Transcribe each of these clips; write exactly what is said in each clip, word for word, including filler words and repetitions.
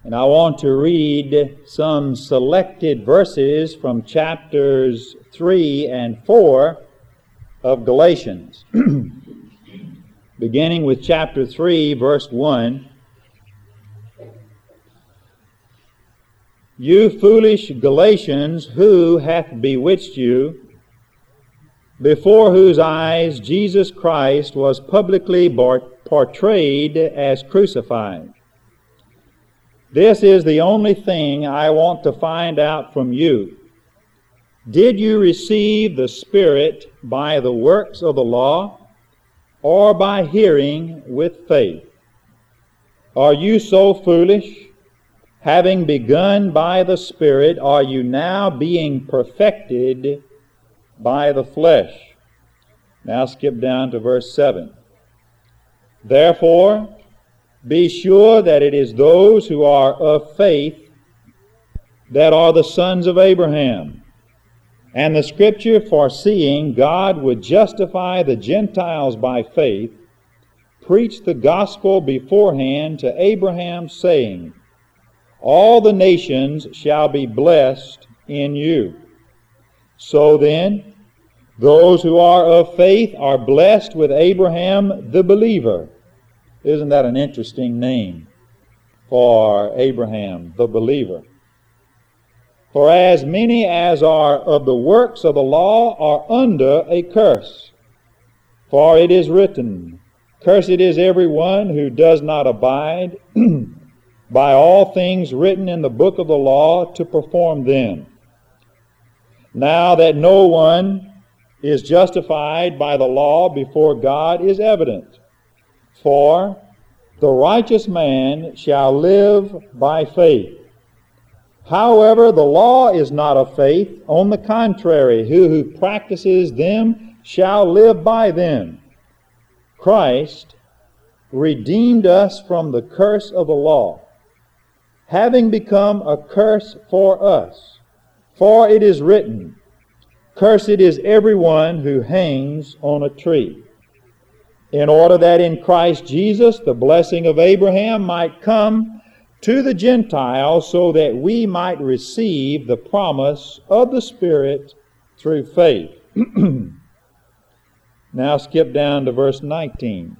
And I want to read some selected verses from chapters three and four of Galatians. Beginning with chapter three, verse one. You foolish Galatians, who hath bewitched you, before whose eyes Jesus Christ was publicly portrayed as crucified. This is the only thing I want to find out from you. Did you receive the Spirit by the works of the law, or by hearing with faith? Are you so foolish? Having begun by the Spirit, are you now being perfected by the flesh? Now skip down to verse seven. Therefore, be sure that it is those who are of faith that are the sons of Abraham. And the Scripture, foreseeing God would justify the Gentiles by faith, preached the gospel beforehand to Abraham, saying, all the nations shall be blessed in you. So then, those who are of faith are blessed with Abraham the believer. Isn't that an interesting name for Abraham the believer? For as many as are of the works of the law are under a curse. For it is written, cursed is every one who does not abide by all things written in the book of the law to perform them. Now that no one is justified by the law before God is evident. For the righteous man shall live by faith. However, the law is not of faith. On the contrary, he who practices them shall live by them. Christ redeemed us from the curse of the law, having become a curse for us. For it is written, cursed is everyone who hangs on a tree, in order that in Christ Jesus the blessing of Abraham might come to the Gentiles, so that we might receive the promise of the Spirit through faith. Now skip down to verse nineteen.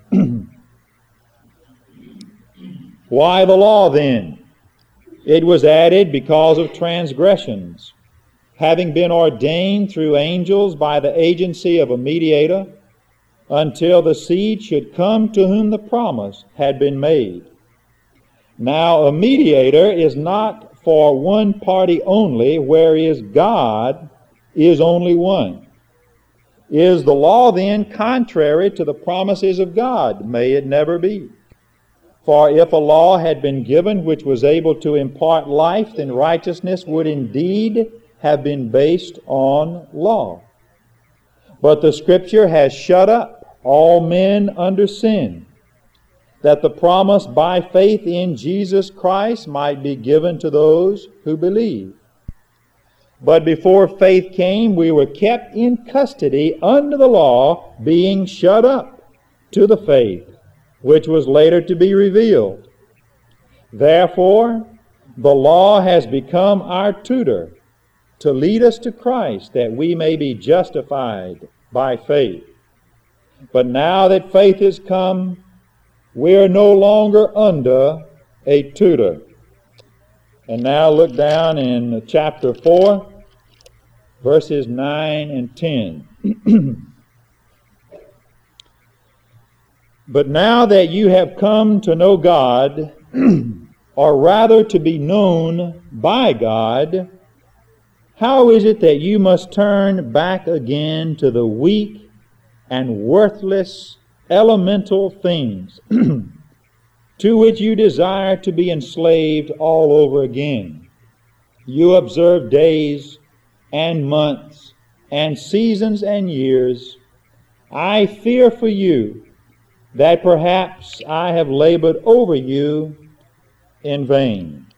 Why the law then? It was added because of transgressions, having been ordained through angels by the agency of a mediator, until the seed should come to whom the promise had been made. Now a mediator is not for one party only, whereas God is only one. Is the law then contrary to the promises of God? May it never be. For if a law had been given which was able to impart life, then righteousness would indeed have been based on law. But the Scripture has shut up all men under sin, that the promise by faith in Jesus Christ might be given to those who believe. But before faith came, we were kept in custody under the law, being shut up to the faith which was later to be revealed. Therefore, the law has become our tutor to lead us to Christ, that we may be justified by faith. But now that faith has come, we are no longer under a tutor. And now look down in chapter four, verses nine and ten. But now that you have come to know God, or rather to be known by God, how is it that you must turn back again to the weak and worthless elemental things to which you desire to be enslaved all over again? You observe days and months and seasons and years. I fear for you that perhaps I have labored over you in vain.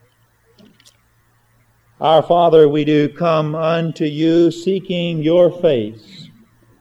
Our Father, we do come unto you seeking your face,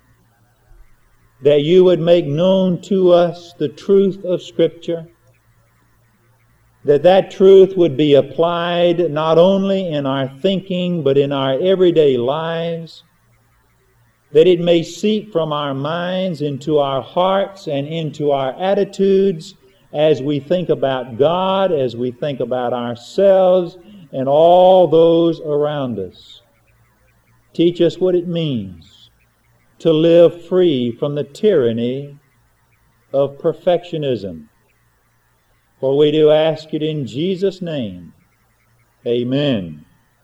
that you would make known to us the truth of Scripture, that that truth would be applied not only in our thinking but in our everyday lives, that it may seep from our minds into our hearts and into our attitudes as we think about God, as we think about ourselves and all those around us. Teach us what it means to live free from the tyranny of perfectionism. For we do ask it in Jesus' name. Amen.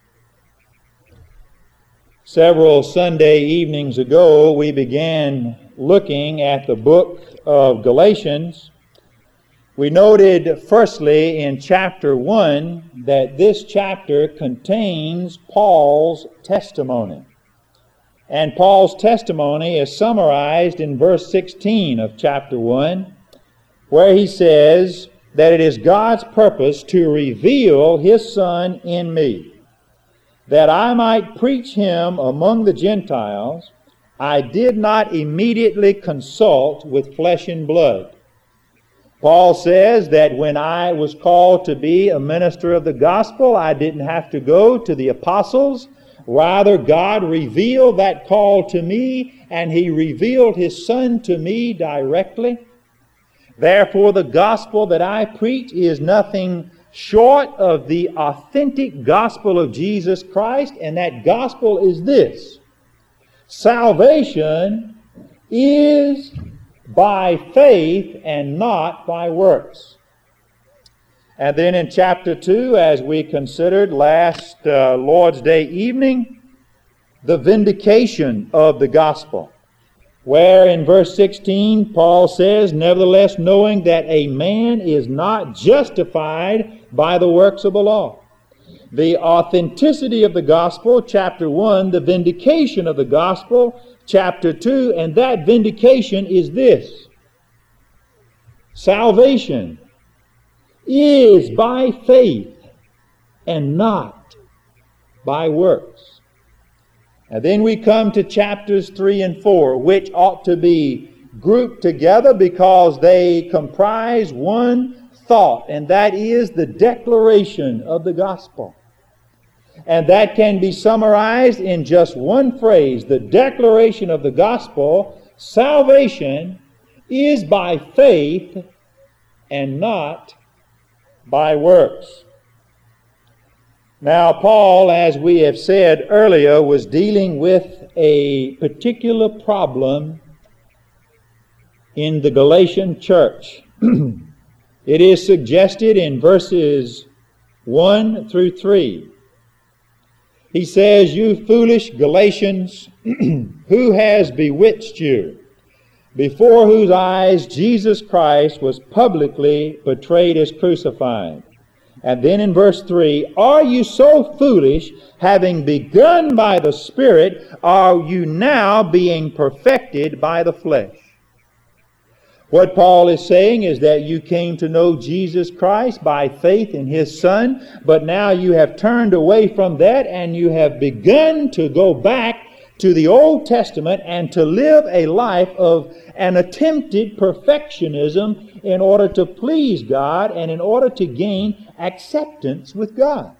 Several Sunday evenings ago, we began looking at the book of Galatians. We noted firstly in chapter one that this chapter contains Paul's testimony. And Paul's testimony is summarized in verse sixteen of chapter one, where he says that it is God's purpose to reveal His Son in me, that I might preach Him among the Gentiles. I did not immediately consult with flesh and blood. Paul says that when I was called to be a minister of the gospel, I didn't have to go to the apostles. Rather, God revealed that call to me, and He revealed His Son to me directly. Therefore, the gospel that I preach is nothing short of the authentic gospel of Jesus Christ, and that gospel is this: salvation is by faith and not by works. And then in chapter two, as we considered last uh, Lord's Day evening, the vindication of the gospel, where in verse sixteen Paul says, nevertheless, knowing that a man is not justified by the works of the law. The authenticity of the gospel, chapter one, the vindication of the gospel, chapter two, and that vindication is this: salvation is by faith and not by works. And then we come to chapters three and four, which ought to be grouped together because they comprise one thought, and that is the declaration of the gospel. And that can be summarized in just one phrase: the declaration of the gospel. Salvation is by faith and not by works. Now, Paul, as we have said earlier, was dealing with a particular problem in the Galatian church. It is suggested in verses one through three. He says, "You foolish Galatians, who has bewitched you, before whose eyes Jesus Christ was publicly portrayed as crucified?" And then in verse three, "Are you so foolish, having begun by the Spirit, are you now being perfected by the flesh?" What Paul is saying is that you came to know Jesus Christ by faith in His Son, but now you have turned away from that and you have begun to go back to the Old Testament and to live a life of an attempted perfectionism in order to please God and in order to gain acceptance with God.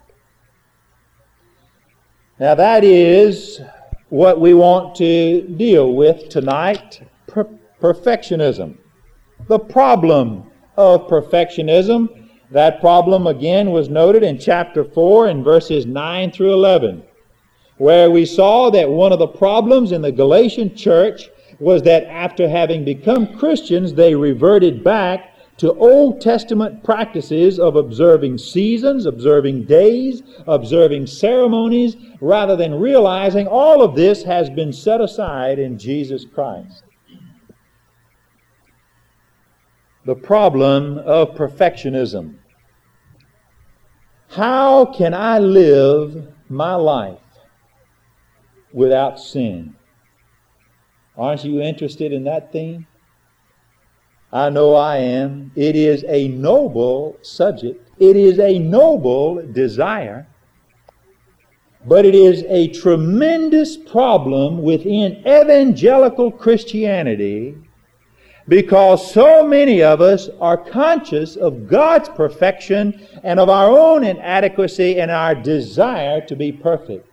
Now that is what we want to deal with tonight: per- perfectionism. The problem of perfectionism. That problem again was noted in chapter four in verses nine through eleven, where we saw that one of the problems in the Galatian church was that after having become Christians, they reverted back to Old Testament practices of observing seasons, observing days, observing ceremonies, rather than realizing all of this has been set aside in Jesus Christ. The problem of perfectionism. How can I live my life without sin? Aren't you interested in that theme? I know I am. It is a noble subject. It is a noble desire. But it is a tremendous problem within evangelical Christianity because so many of us are conscious of God's perfection and of our own inadequacy and our desire to be perfect.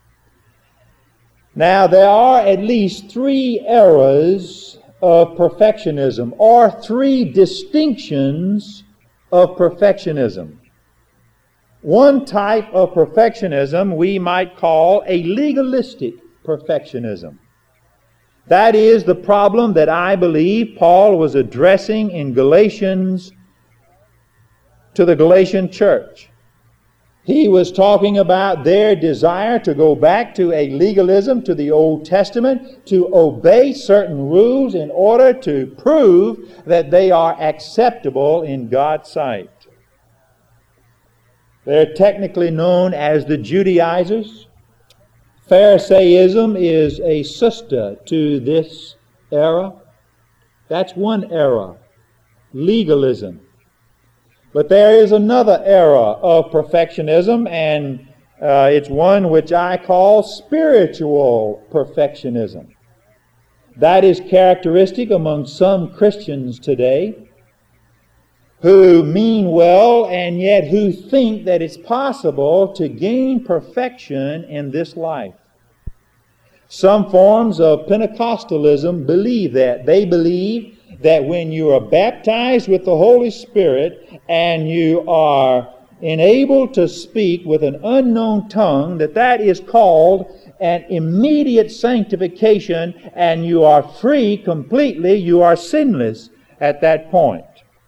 Now, there are at least three eras of perfectionism, or three distinctions of perfectionism. One type of perfectionism we might call a legalistic perfectionism. That is the problem that I believe Paul was addressing in Galatians to the Galatian church. He was talking about their desire to go back to a legalism, to the Old Testament, to obey certain rules in order to prove that they are acceptable in God's sight. They're technically known as the Judaizers. Pharisaism is a sister to this era. That's one era, legalism. But there is another era of perfectionism, and uh, it's one which I call spiritual perfectionism. That is characteristic among some Christians today who mean well and yet who think that it's possible to gain perfection in this life. Some forms of Pentecostalism believe that. They believe that when you are baptized with the Holy Spirit and you are enabled to speak with an unknown tongue, that that is called an immediate sanctification, and you are free completely, you are sinless at that point.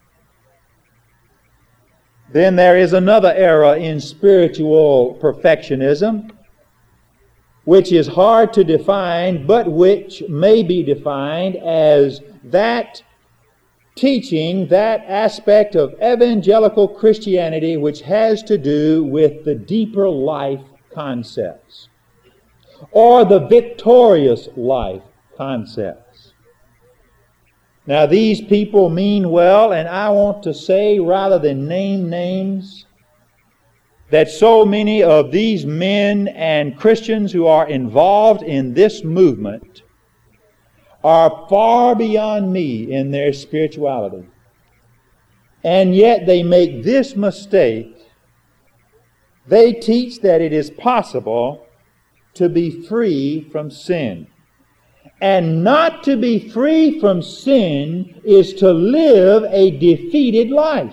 Then there is another era in spiritual perfectionism, which is hard to define, but which may be defined as that teaching, that aspect of evangelical Christianity which has to do with the deeper life concepts, or the victorious life concepts. Now, these people mean well, and I want to say, rather than name names, that so many of these men and Christians who are involved in this movement are far beyond me in their spirituality. And yet they make this mistake. They teach that it is possible to be free from sin. And not to be free from sin is to live a defeated life.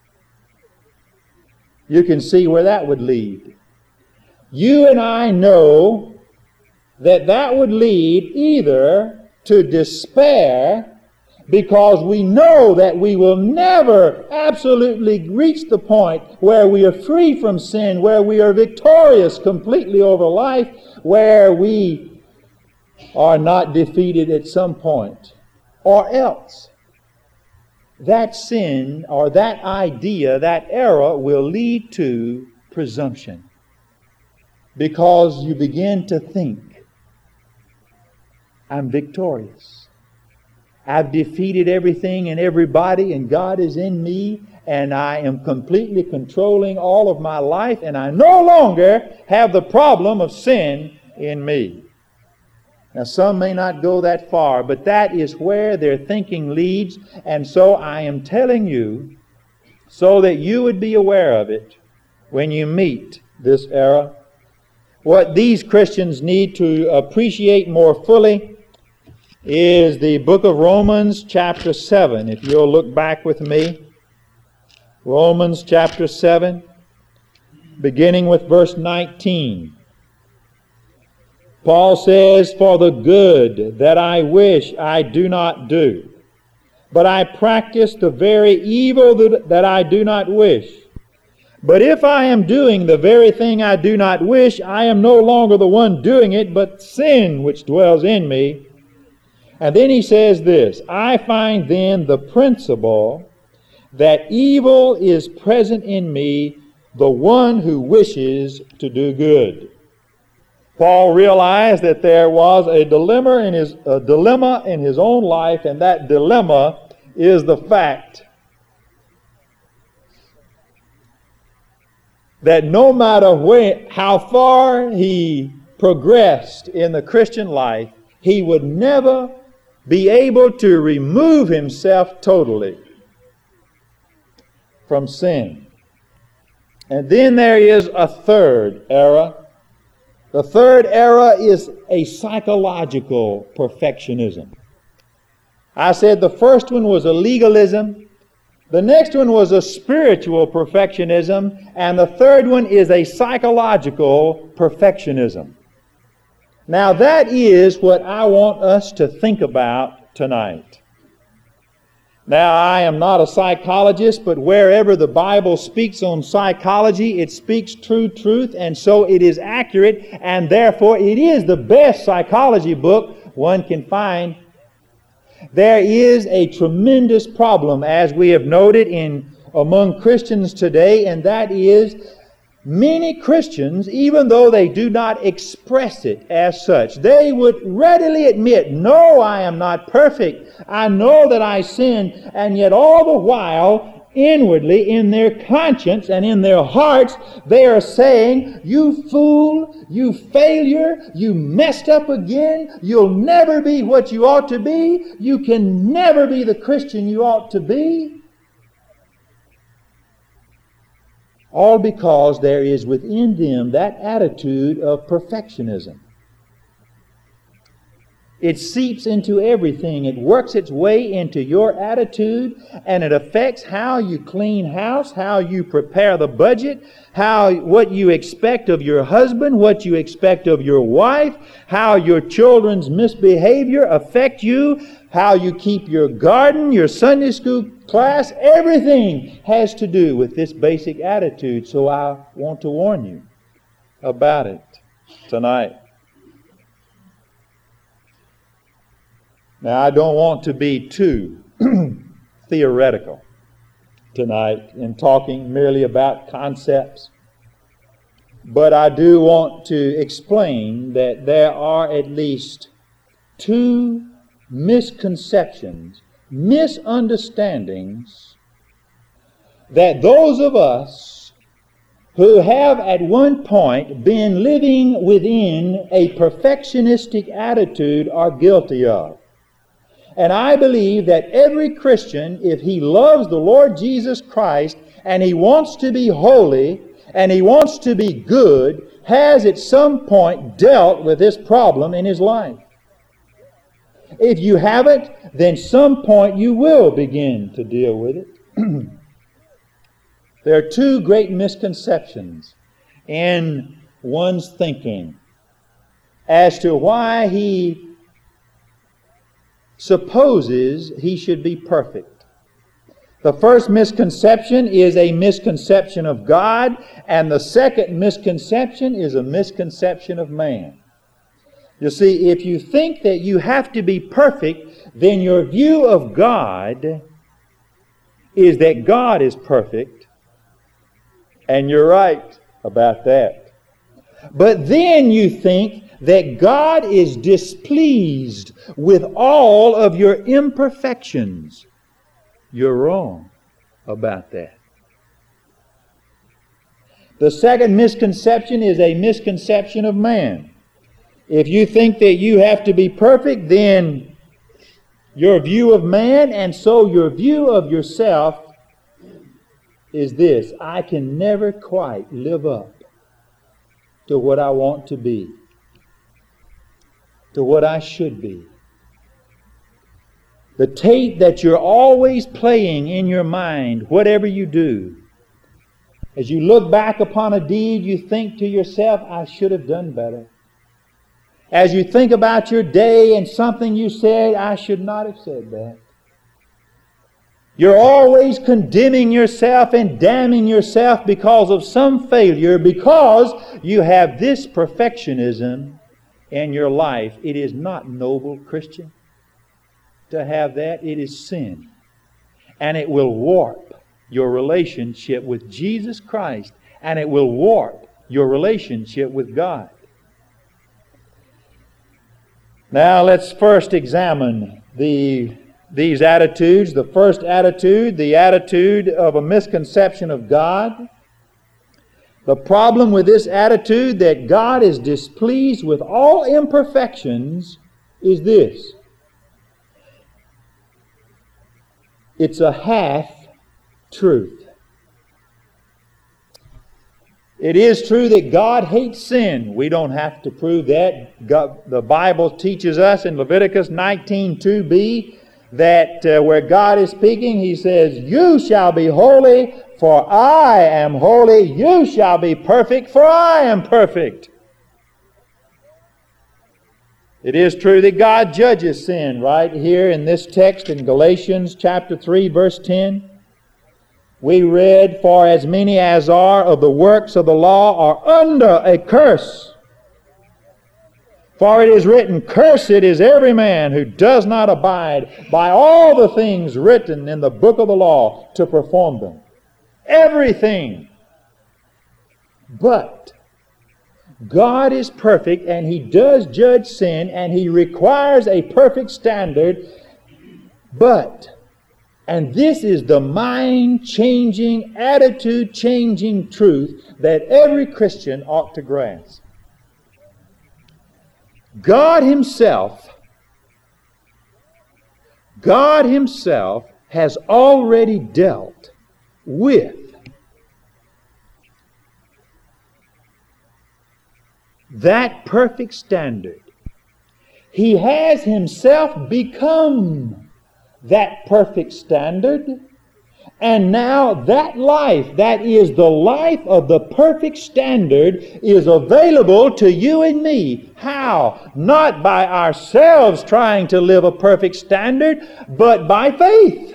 You can see where that would lead. You and I know that that would lead either to despair, because we know that we will never absolutely reach the point where we are free from sin, where we are victorious completely over life, where we are not defeated at some point. Or else, that sin or that idea, that error will lead to presumption. Because you begin to think, I'm victorious. I've defeated everything and everybody, and God is in me, and I am completely controlling all of my life, and I no longer have the problem of sin in me. Now, some may not go that far, but that is where their thinking leads, and so I am telling you, so that you would be aware of it when you meet this era. What these Christians need to appreciate more fully is the book of Romans chapter seven. If you'll look back with me. Romans chapter seven, beginning with verse nineteen. Paul says, "For the good that I wish I do not do, but I practice the very evil that I do not wish. But if I am doing the very thing I do not wish, I am no longer the one doing it, but sin which dwells in me." And then he says this, "I find then the principle that evil is present in me, the one who wishes to do good." Paul realized that there was a dilemma in his, a dilemma in his own life, and that dilemma is the fact that no matter where, how far he progressed in the Christian life, he would never be able to remove himself totally from sin. And then there is a third era. The third era is a psychological perfectionism. I said the first one was a legalism, the next one was a spiritual perfectionism, and the third one is a psychological perfectionism. Now that is what I want us to think about tonight. Now, I am not a psychologist, but wherever the Bible speaks on psychology, it speaks true truth, and so it is accurate, and therefore it is the best psychology book one can find. There is a tremendous problem, as we have noted, in among Christians today, and that is many Christians, even though they do not express it as such, they would readily admit, no, I am not perfect. I know that I sin, and yet all the while, inwardly, in their conscience and in their hearts, they are saying, you fool, you failure, you messed up again, you'll never be what you ought to be, you can never be the Christian you ought to be. All because there is within them that attitude of perfectionism. It seeps into everything. It works its way into your attitude, and it affects how you clean house, how you prepare the budget, how what you expect of your husband, what you expect of your wife, how your children's misbehavior affect you, how you keep your garden, your Sunday school class. Everything has to do with this basic attitude. So I want to warn you about it tonight. Now, I don't want to be too theoretical tonight in talking merely about concepts, but I do want to explain that there are at least two misconceptions, misunderstandings that those of us who have at one point been living within a perfectionistic attitude are guilty of. And I believe that every Christian, if he loves the Lord Jesus Christ and he wants to be holy and he wants to be good, has at some point dealt with this problem in his life. If you haven't, then some point you will begin to deal with it. There are two great misconceptions in one's thinking as to why he supposes he should be perfect. The first misconception is a misconception of God, and the second misconception is a misconception of man. You see, if you think that you have to be perfect, then your view of God is that God is perfect, and you're right about that. But then you think that God is displeased with all of your imperfections. You're wrong about that. The second misconception is a misconception of man. If you think that you have to be perfect, then your view of man, and so your view of yourself, is this: I can never quite live up to what I want to be, to what I should be. The tape that you're always playing in your mind, whatever you do, as you look back upon a deed, you think to yourself, I should have done better. As you think about your day and something you said, I should not have said that. You're always condemning yourself and damning yourself because of some failure, because you have this perfectionism in your life. It is not noble, Christian, to have that. It is sin. And it will warp your relationship with Jesus Christ, and it will warp your relationship with God. Now let's first examine the these attitudes. The first attitude, the attitude of a misconception of God. The problem with this attitude, that God is displeased with all imperfections, is this: It's a half truth. It is true that God hates sin. We don't have to prove that. God, the Bible teaches us in Leviticus nineteen two b that uh, where God is speaking, He says, "You shall be holy, for I am holy. You shall be perfect, for I am perfect." It is true that God judges sin right here in this text in Galatians chapter three, verse ten. We read, "For as many as are of the works of the law are under a curse. For it is written, Cursed is every man who does not abide by all the things written in the book of the law to perform them." Everything. But God is perfect, and He does judge sin, and He requires a perfect standard. But, and this is the mind-changing, attitude-changing truth that every Christian ought to grasp. God Himself, God Himself has already dealt with that perfect standard. He has Himself become that perfect standard. And now that life, that is the life of the perfect standard, is available to you and me. How? Not by ourselves trying to live a perfect standard, but by faith.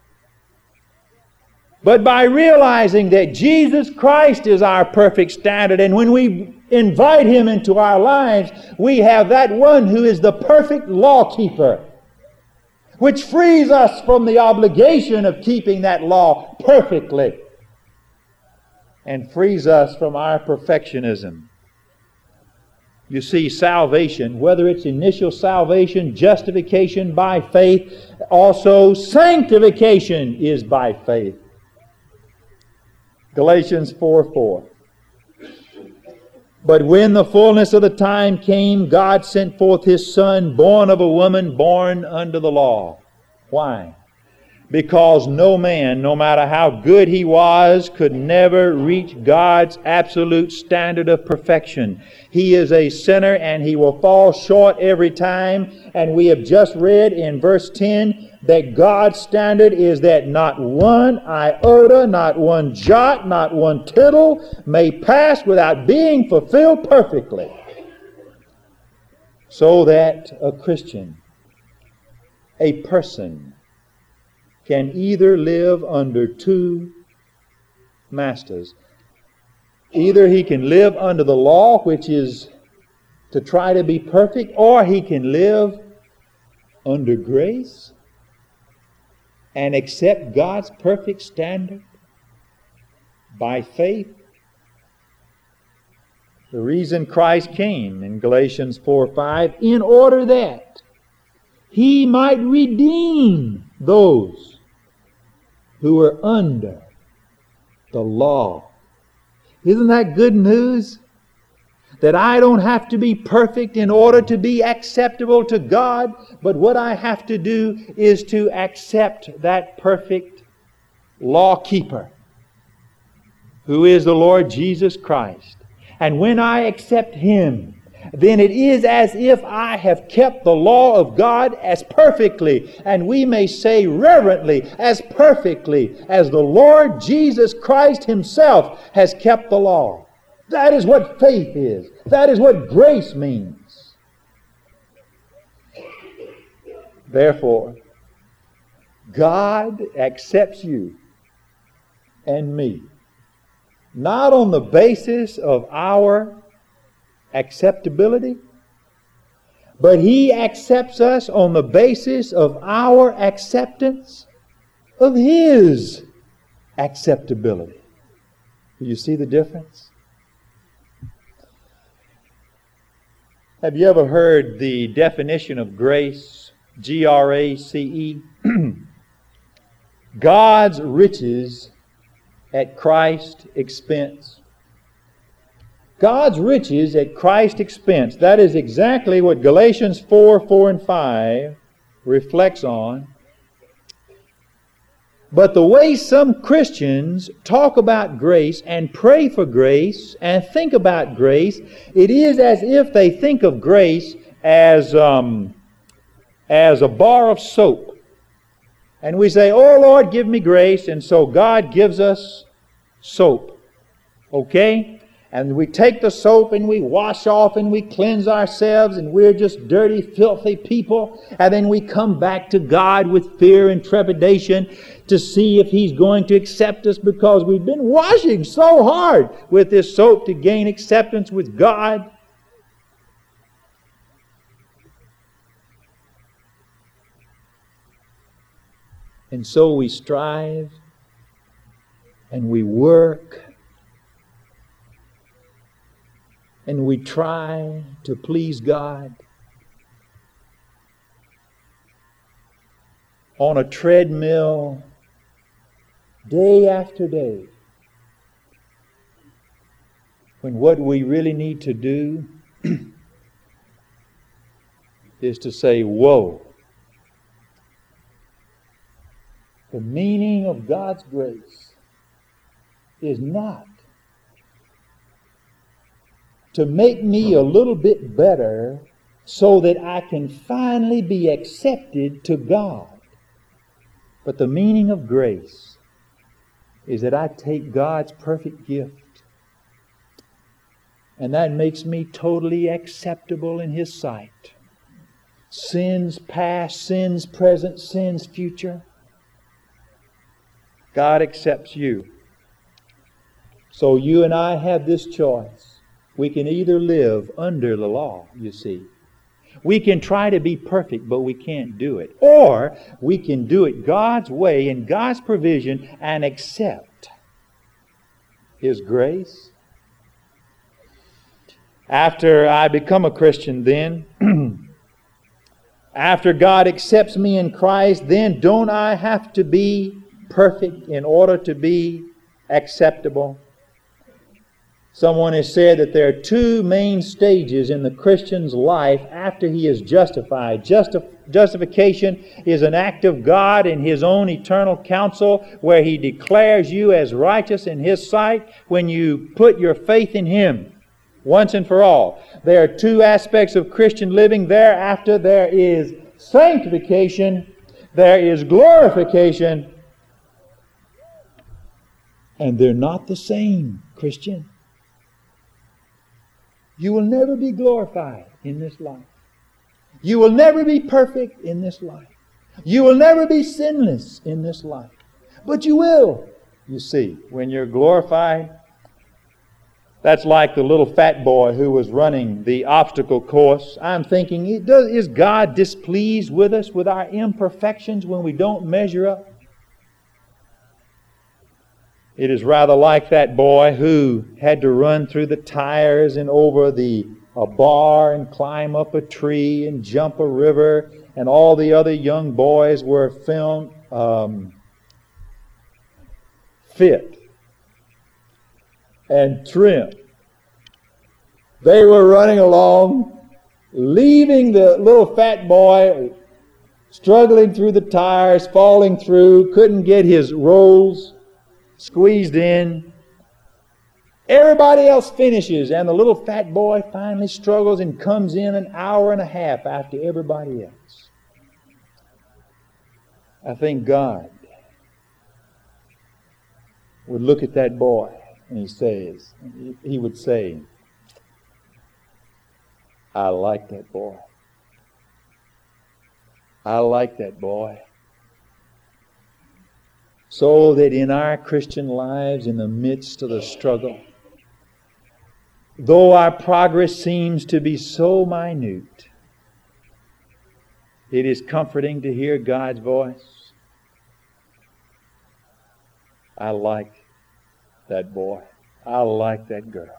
But by realizing that Jesus Christ is our perfect standard, and when we invite Him into our lives, we have that one who is the perfect law keeper, which frees us from the obligation of keeping that law perfectly and frees us from our perfectionism. You see, salvation, whether it's initial salvation, justification by faith, also sanctification is by faith. Galatians four four. "But when the fullness of the time came, God sent forth His Son, born of a woman, born under the law." Why? Because no man, no matter how good he was, could never reach God's absolute standard of perfection. He is a sinner, and he will fall short every time. And we have just read in verse ten that God's standard is that not one iota, not one jot, not one tittle may pass without being fulfilled perfectly. So that a Christian, a person, can either live under two masters. Either he can live under the law, which is to try to be perfect, or he can live under grace and accept God's perfect standard by faith. The reason Christ came in Galatians four five, in order that He might redeem those who were under the law. Isn't that good news? That I don't have to be perfect in order to be acceptable to God, but what I have to do is to accept that perfect law keeper, who is the Lord Jesus Christ. And when I accept Him, then it is as if I have kept the law of God as perfectly, and we may say reverently, as perfectly as the Lord Jesus Christ Himself has kept the law. That is what faith is. That is what grace means. Therefore, God accepts you and me, not on the basis of our acceptability, but He accepts us on the basis of our acceptance of His acceptability. Do you see the difference? Have you ever heard the definition of grace? G R A C E. God's riches at Christ's expense. God's riches at Christ's expense. That is exactly what Galatians four, four and five reflects on. But the way some Christians talk about grace and pray for grace and think about grace, it is as if they think of grace as, um, as a bar of soap. And we say, "Oh Lord, give me grace," and so God gives us soap. Okay? And we take the soap and we wash off and we cleanse ourselves and we're just dirty, filthy people. And then we come back to God with fear and trepidation to see if He's going to accept us, because we've been washing so hard with this soap to gain acceptance with God. And so we strive and we work and we try to please God on a treadmill day after day, when what we really need to do is to say, "Whoa." The meaning of God's grace is not to make me a little bit better so that I can finally be accepted to God. But the meaning of grace is that I take God's perfect gift, and that makes me totally acceptable in His sight. Sins past, sins present, sins future. God accepts you. So you and I have this choice. We can either live under the law, you see. We can try to be perfect, but we can't do it. Or we can do it God's way in God's provision and accept His grace. After I become a Christian then, after God accepts me in Christ, then don't I have to be perfect in order to be acceptable? Someone has said that there are two main stages in the Christian's life after he is justified. Justi- justification is an act of God in His own eternal counsel, where He declares you as righteous in His sight when you put your faith in Him once and for all. There are two aspects of Christian living. Thereafter, there is sanctification, there is glorification, and they're not the same, Christian. You will never be glorified in this life. You will never be perfect in this life. You will never be sinless in this life. But you will, you see, when you're glorified. That's like the little fat boy who was running the obstacle course. I'm thinking, is God displeased with us, with our imperfections when we don't measure up? It is rather like that boy who had to run through the tires and over the a bar and climb up a tree and jump a river, and all the other young boys were filmed um, fit and trim. They were running along, leaving the little fat boy struggling through the tires, falling through, couldn't get his rolls squeezed in. Everybody else finishes, and the little fat boy finally struggles and comes in an hour and a half after everybody else. I think God would look at that boy and he says, he would say, "I like that boy. I like that boy." So that in our Christian lives, in the midst of the struggle, though our progress seems to be so minute, it is comforting to hear God's voice. I like that boy. I like that girl.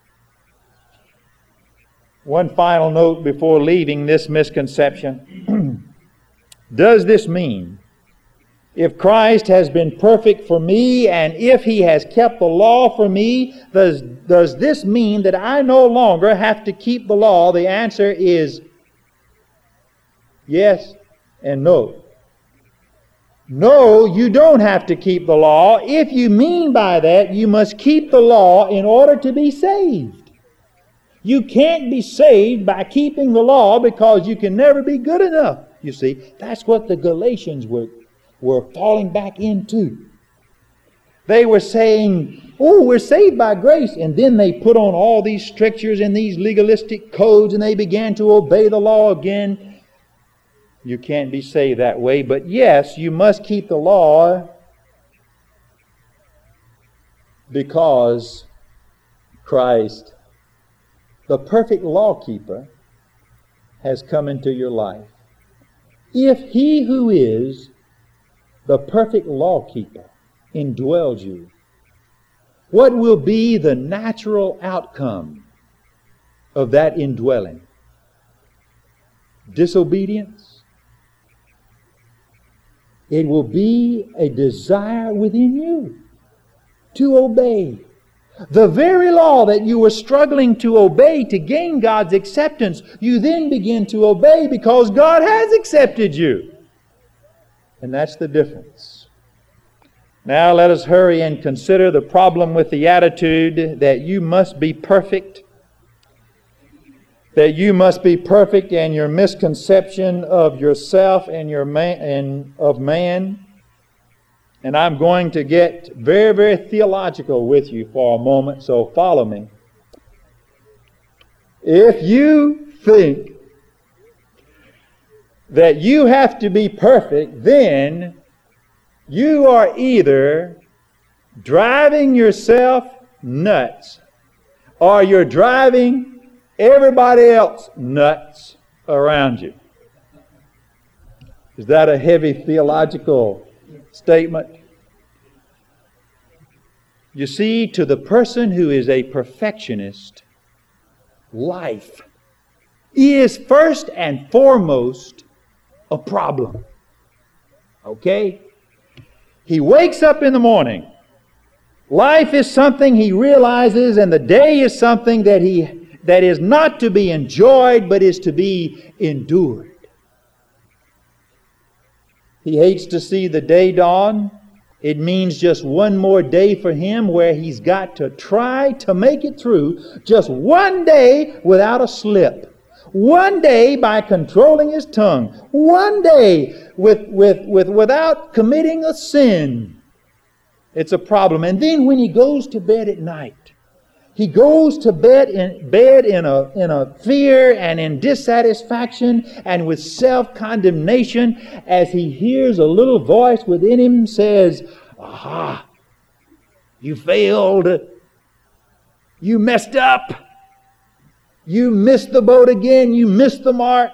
One final note before leaving this misconception. Does this mean, if Christ has been perfect for me, and if He has kept the law for me, does, does this mean that I no longer have to keep the law? The answer is yes and no. No, you don't have to keep the law. If you mean by that, you must keep the law in order to be saved. You can't be saved by keeping the law because you can never be good enough. You see, that's what the Galatians were, were falling back into. They were saying, oh, we're saved by grace. And then they put on all these strictures and these legalistic codes and they began to obey the law again. You can't be saved that way. But yes, you must keep the law because Christ, the perfect lawkeeper, has come into your life. If He who is the perfect lawkeeper indwells you, what will be the natural outcome of that indwelling? Disobedience? It will be a desire within you to obey. The very law that you were struggling to obey to gain God's acceptance, you then begin to obey because God has accepted you. And that's the difference. Now let us hurry and consider the problem with the attitude that you must be perfect. That you must be perfect, and your misconception of yourself and your man and of man. And I'm going to get very, very theological with you for a moment, so follow me. If you think that you have to be perfect, then you are either driving yourself nuts or you're driving everybody else nuts around you. Is that a heavy theological statement? You see, to the person who is a perfectionist, life is first and foremost a problem. Okay? He wakes up in the morning. Life is something he realizes, and the day is something that he that is not to be enjoyed, but is to be endured. He hates to see the day dawn. It means just one more day for him where he's got to try to make it through just one day without a slip. One day by controlling his tongue. One day with, with, with, without committing a sin. It's a problem. And then when he goes to bed at night, he goes to bed in bed in a in a fear and in dissatisfaction and with self-condemnation as he hears a little voice within him says, "Aha! You failed. You messed up. You missed the boat again. You missed the mark.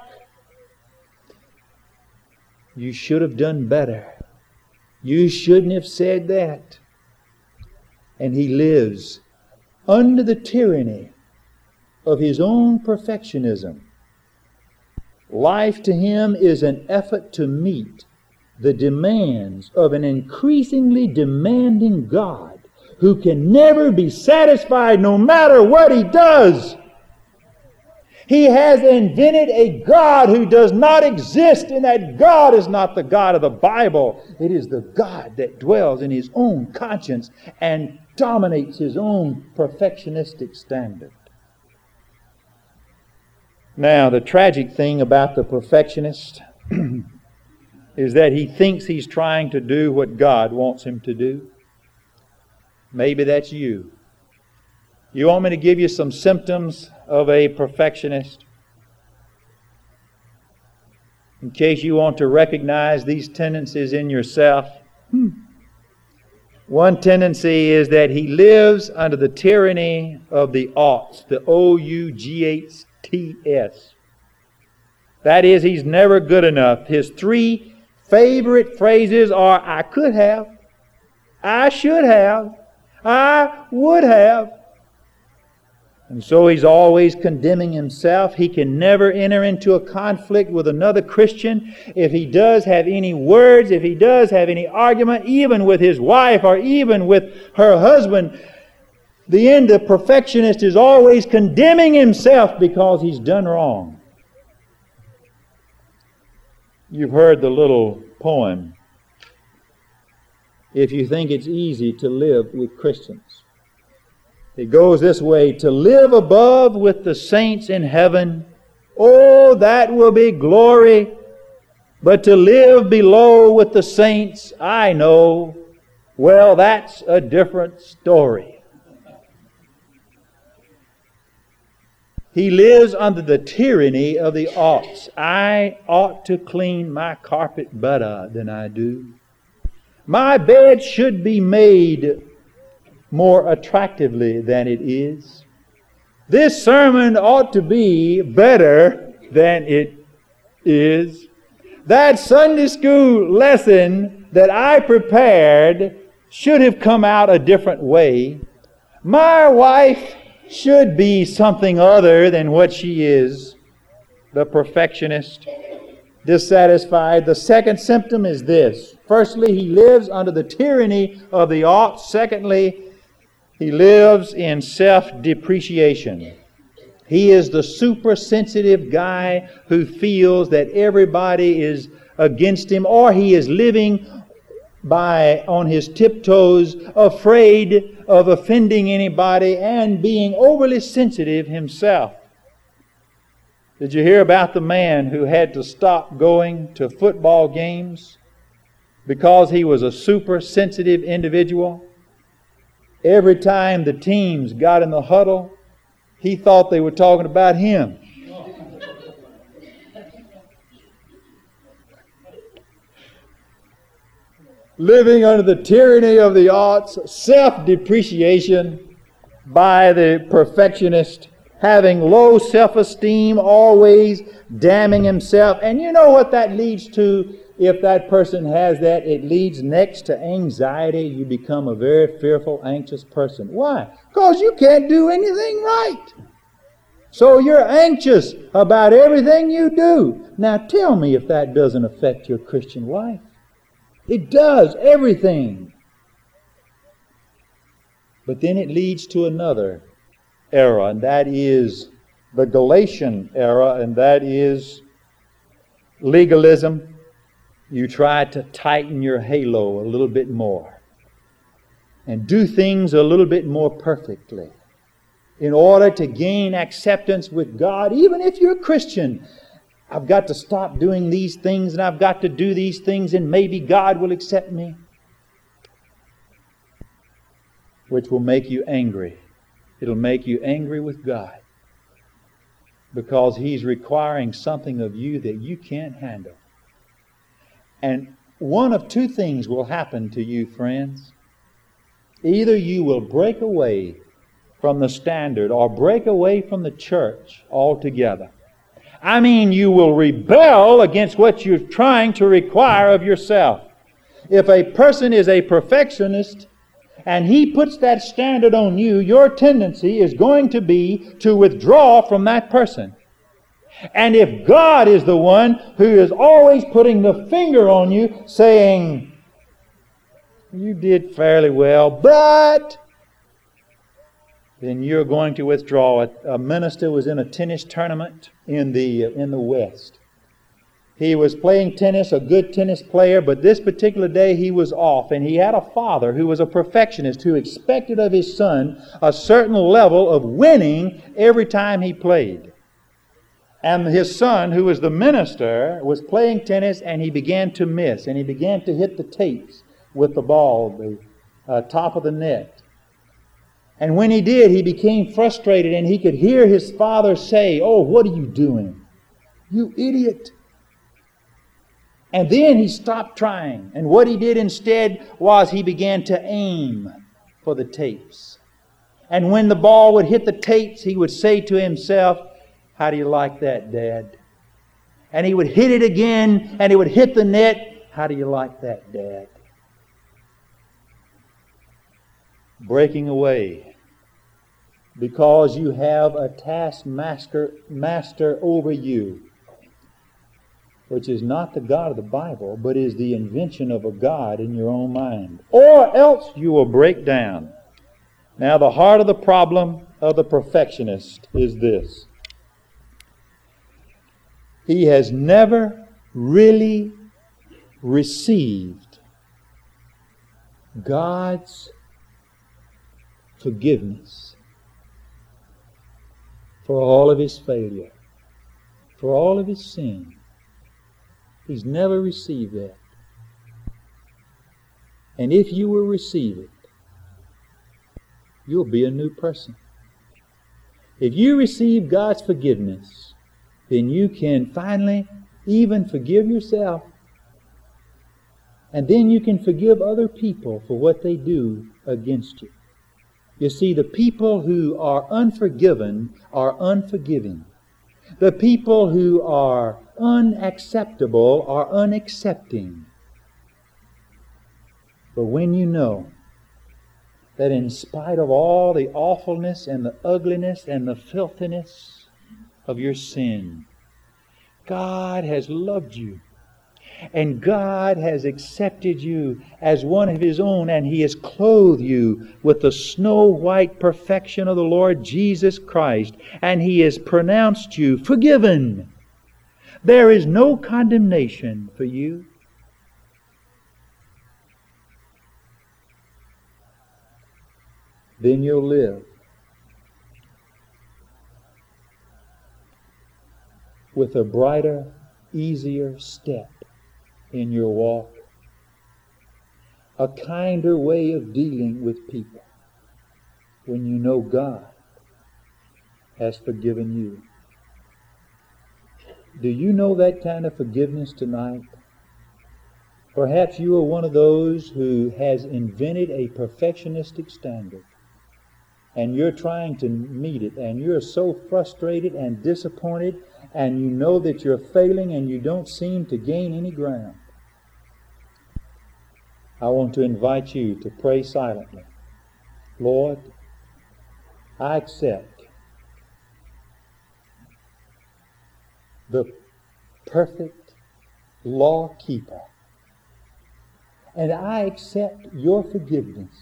You should have done better. You shouldn't have said that." And he lives under the tyranny of his own perfectionism. Life to him is an effort to meet the demands of an increasingly demanding God who can never be satisfied no matter what he does. He has invented a God who does not exist, and that God is not the God of the Bible. It is the God that dwells in his own conscience and dominates his own perfectionistic standard. Now, the tragic thing about the perfectionist is that he thinks he's trying to do what God wants him to do. Maybe that's you. You want me to give you some symptoms of a perfectionist? In case you want to recognize these tendencies in yourself. Hmm. One tendency is that he lives under the tyranny of the oughts, the O U G H T S. That is, he's never good enough. His three favorite phrases are, I could have, I should have, I would have. And so he's always condemning himself. He can never enter into a conflict with another Christian. If he does have any words, if he does have any argument, even with his wife or even with her husband, the end of perfectionist is always condemning himself because he's done wrong. You've heard the little poem, if you think it's easy to live with Christians. It goes this way: to live above with the saints in heaven, oh, that will be glory. But to live below with the saints, I know, well, that's a different story. He lives under the tyranny of the oughts. I ought to clean my carpet better than I do. My bed should be made more attractively than it is. This sermon ought to be better than it is. That Sunday school lesson that I prepared should have come out a different way. My wife should be something other than what she is, the perfectionist, dissatisfied. The second symptom is this. Firstly, he lives under the tyranny of the ought. Secondly, he lives in self-depreciation. He is the super-sensitive guy who feels that everybody is against him, or he is living by on his tiptoes, afraid of offending anybody and being overly sensitive himself. Did you hear about the man who had to stop going to football games because he was a super sensitive individual? Every time the teams got in the huddle, he thought they were talking about him. Living under the tyranny of the oughts, self-depreciation by the perfectionist, having low self-esteem, always damning himself. And you know what that leads to? If that person has that, it leads next to anxiety. You become a very fearful, anxious person. Why? Because you can't do anything right. So you're anxious about everything you do. Now tell me if that doesn't affect your Christian life. It does, everything. But then it leads to another era, and that is the Galatian era, and that is legalism. You try to tighten your halo a little bit more and do things a little bit more perfectly in order to gain acceptance with God. Even if you're a Christian, I've got to stop doing these things and I've got to do these things and maybe God will accept me. Which will make you angry. It'll make you angry with God because He's requiring something of you that you can't handle. And one of two things will happen to you, friends. Either you will break away from the standard or break away from the church altogether. I mean, you will rebel against what you're trying to require of yourself. If a person is a perfectionist and he puts that standard on you, your tendency is going to be to withdraw from that person. And if God is the one who is always putting the finger on you, saying, you did fairly well, but then you're going to withdraw. A, a minister was in a tennis tournament in the, in the West. He was playing tennis, a good tennis player, but this particular day he was off, and he had a father who was a perfectionist who expected of his son a certain level of winning every time he played. And his son, who was the minister, was playing tennis, and he began to miss, and he began to hit the tapes with the ball, the uh, top of the net. And when he did, he became frustrated, and he could hear his father say, "Oh, what are you doing? You idiot." And then he stopped trying. And what he did instead was he began to aim for the tapes. And when the ball would hit the tapes, he would say to himself, "How do you like that, Dad?" And he would hit it again, and he would hit the net. "How do you like that, Dad?" Breaking away because you have a taskmaster master over you, which is not the God of the Bible, but is the invention of a God in your own mind. Or else you will break down. Now, the heart of the problem of the perfectionist is this. He has never really received God's forgiveness for all of his failure, for all of his sin. He's never received that. And if you will receive it, you'll be a new person. If you receive God's forgiveness, then you can finally even forgive yourself. And then you can forgive other people for what they do against you. You see, the people who are unforgiven are unforgiving. The people who are unacceptable are unaccepting. But when you know that in spite of all the awfulness and the ugliness and the filthiness of your sin, God has loved you. And God has accepted you as one of his own, and he has clothed you with the snow-white perfection of the Lord Jesus Christ, and he has pronounced you forgiven. There is no condemnation for you. Then you'll live with a brighter, easier step in your walk, a kinder way of dealing with people when you know God has forgiven you. Do you know that kind of forgiveness tonight? Perhaps you are one of those who has invented a perfectionistic standard, and you're trying to meet it, and you're so frustrated and disappointed, and you know that you're failing and you don't seem to gain any ground. I want to invite you to pray silently. Lord, I accept the perfect law keeper, and I accept your forgiveness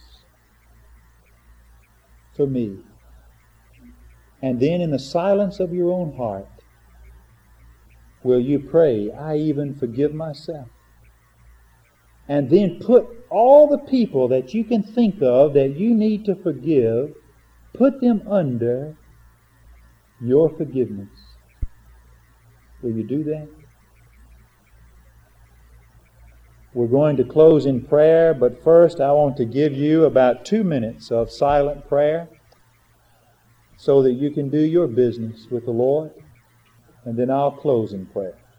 for me. And then in the silence of your own heart, will you pray, I even forgive myself? And then put all the people that you can think of that you need to forgive, put them under your forgiveness. Will you do that? We're going to close in prayer, but first I want to give you about two minutes of silent prayer so that you can do your business with the Lord, and then I'll close in prayer.